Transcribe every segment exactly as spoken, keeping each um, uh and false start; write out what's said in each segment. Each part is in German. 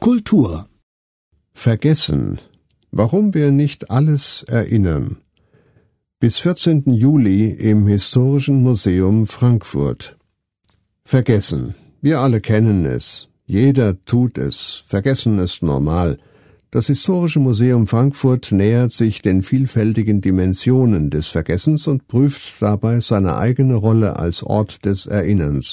Kultur. Vergessen. Warum wir nicht alles erinnern. Bis vierzehnten Juli im Historischen Museum Frankfurt. Vergessen. Wir alle kennen es. Jeder tut es. Vergessen ist normal. Das Historische Museum Frankfurt nähert sich den vielfältigen Dimensionen des Vergessens und prüft dabei seine eigene Rolle als Ort des Erinnerns.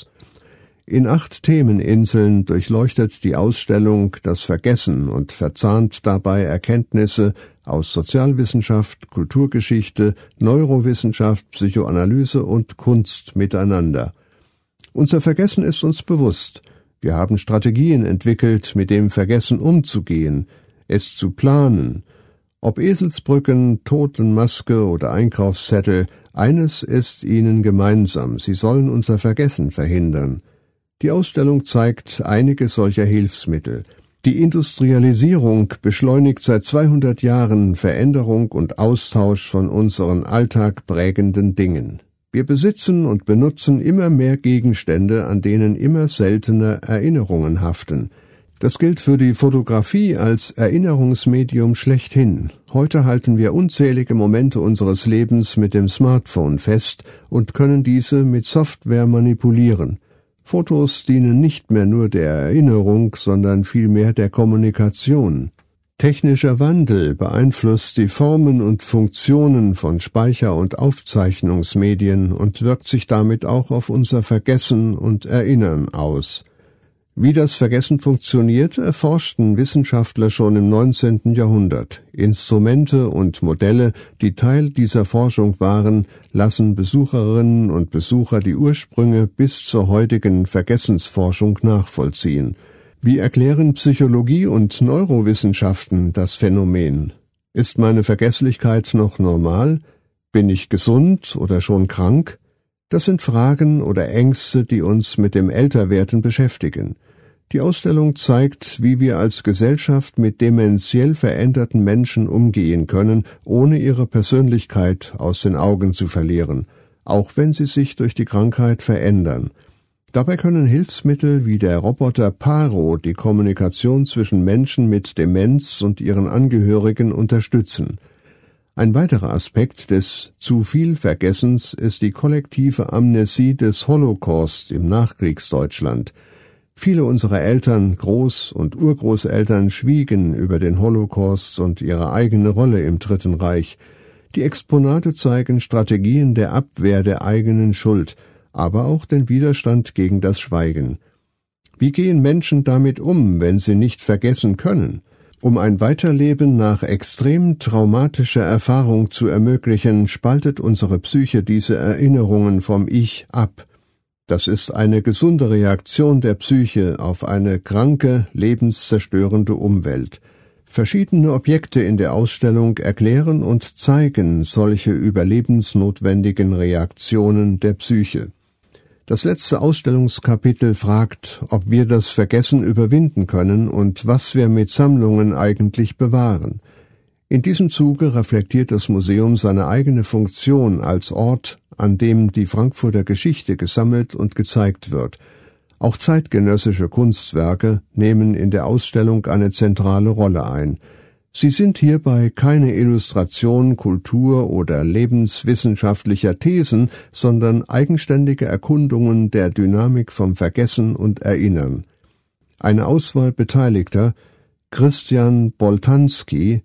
In acht Themeninseln durchleuchtet die Ausstellung das Vergessen und verzahnt dabei Erkenntnisse aus Sozialwissenschaft, Kulturgeschichte, Neurowissenschaft, Psychoanalyse und Kunst miteinander. Unser Vergessen ist uns bewusst. Wir haben Strategien entwickelt, mit dem Vergessen umzugehen, es zu planen. Ob Eselsbrücken, Totenmaske oder Einkaufszettel, eines ist ihnen gemeinsam: Sie sollen unser Vergessen verhindern. Die Ausstellung zeigt einige solcher Hilfsmittel. Die Industrialisierung beschleunigt seit zweihundert Jahren Veränderung und Austausch von unseren Alltag prägenden Dingen. Wir besitzen und benutzen immer mehr Gegenstände, an denen immer seltener Erinnerungen haften. Das gilt für die Fotografie als Erinnerungsmedium schlechthin. Heute halten wir unzählige Momente unseres Lebens mit dem Smartphone fest und können diese mit Software manipulieren. Fotos dienen nicht mehr nur der Erinnerung, sondern vielmehr der Kommunikation. Technischer Wandel beeinflusst die Formen und Funktionen von Speicher- und Aufzeichnungsmedien und wirkt sich damit auch auf unser Vergessen und Erinnern aus. Wie das Vergessen funktioniert, erforschten Wissenschaftler schon im neunzehnten Jahrhundert. Instrumente und Modelle, die Teil dieser Forschung waren, lassen Besucherinnen und Besucher die Ursprünge bis zur heutigen Vergessensforschung nachvollziehen. Wie erklären Psychologie und Neurowissenschaften das Phänomen? Ist meine Vergesslichkeit noch normal? Bin ich gesund oder schon krank? Das sind Fragen oder Ängste, die uns mit dem Älterwerden beschäftigen. Die Ausstellung zeigt, wie wir als Gesellschaft mit dementiell veränderten Menschen umgehen können, ohne ihre Persönlichkeit aus den Augen zu verlieren, auch wenn sie sich durch die Krankheit verändern. Dabei können Hilfsmittel wie der Roboter Paro die Kommunikation zwischen Menschen mit Demenz und ihren Angehörigen unterstützen. Ein weiterer Aspekt des zu viel Vergessens ist die kollektive Amnesie des Holocaust im Nachkriegsdeutschland. Viele unserer Eltern, Groß- und Urgroßeltern schwiegen über den Holocaust und ihre eigene Rolle im Dritten Reich. Die Exponate zeigen Strategien der Abwehr der eigenen Schuld, aber auch den Widerstand gegen das Schweigen. Wie gehen Menschen damit um, wenn sie nicht vergessen können? Um ein Weiterleben nach extrem traumatischer Erfahrung zu ermöglichen, spaltet unsere Psyche diese Erinnerungen vom Ich ab. Das ist eine gesunde Reaktion der Psyche auf eine kranke, lebenszerstörende Umwelt. Verschiedene Objekte in der Ausstellung erklären und zeigen solche überlebensnotwendigen Reaktionen der Psyche. Das letzte Ausstellungskapitel fragt, ob wir das Vergessen überwinden können und was wir mit Sammlungen eigentlich bewahren. In diesem Zuge reflektiert das Museum seine eigene Funktion als Ort, an dem die Frankfurter Geschichte gesammelt und gezeigt wird. Auch zeitgenössische Kunstwerke nehmen in der Ausstellung eine zentrale Rolle ein. Sie sind hierbei keine Illustration kultur- oder lebenswissenschaftlicher Thesen, sondern eigenständige Erkundungen der Dynamik vom Vergessen und Erinnern. Eine Auswahl Beteiligter: Christian Boltanski,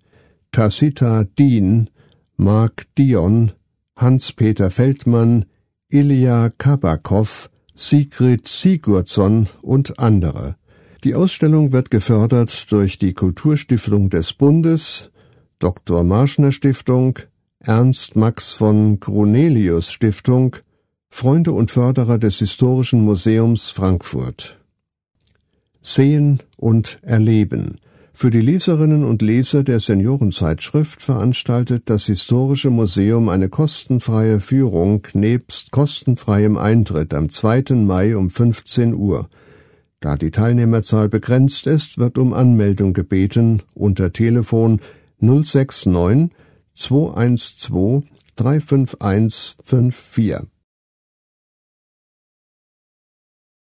Tacita Dien, Marc Dion, Hans-Peter Feldmann, Ilja Kabakow, Sigrid Sigurdsson und andere. Die Ausstellung wird gefördert durch die Kulturstiftung des Bundes, Doktor Marschner Stiftung, Ernst Max von Grunelius Stiftung, Freunde und Förderer des Historischen Museums Frankfurt. Sehen und Erleben. Für die Leserinnen und Leser der Seniorenzeitschrift veranstaltet das Historische Museum eine kostenfreie Führung nebst kostenfreiem Eintritt am zweiten Mai um fünfzehn Uhr. Da die Teilnehmerzahl begrenzt ist, wird um Anmeldung gebeten unter Telefon null sechs neun zwei eins zwei drei fünf eins fünf vier.